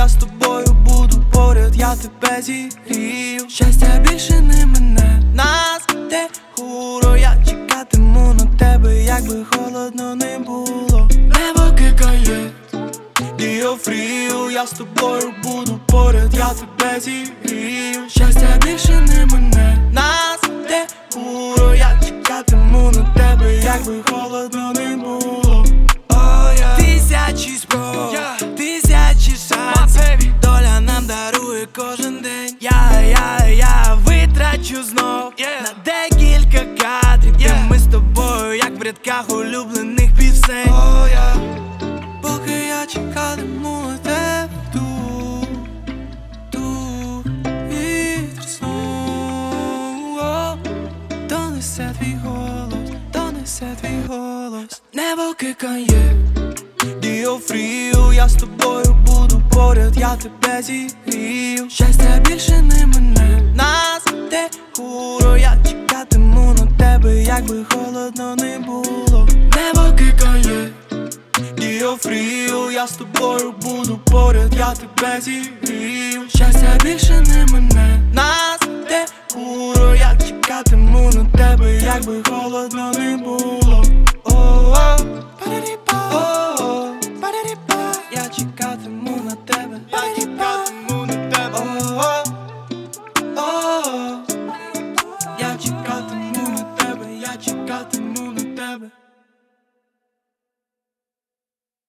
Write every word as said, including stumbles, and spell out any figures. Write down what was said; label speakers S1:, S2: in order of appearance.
S1: я з тобою буду поряд, я тебе зігрію. Щастя більше не мене, нас де хуро, я чекатиму на тебе, якби холодно не було. Небо кикає, діофрію, я з тобою буду поряд, я тебе зігрію. Щастя більше не мене, нас де хуро, я чекатиму на тебе, якби холодно не було. Oh, yeah. Тисячі спроб, yeah. Тисячі шансів, доля нам дарує кожен день. Я, я, я витрачу знов, yeah. На декілька кадрів, yeah. Де ми з тобою, як в рядках улюблених пісень. Oh, yeah. Поки я чекатиму на тебе тут, тут і трясну. Донесе твій голос, донесе твій голос. Небо кикає, діофрію, я з тобою буду поряд, я тебе зігрію. Щастя більше не мене, нас де хуро, я чекатиму на тебе, якби холодно не було. Небо кикає, діофрію, я з тобою буду поряд, я тебе зігрію. Щастя більше не мене, нас де хуро, я чекатиму на тебе, якби холодно не було. Oh, oh.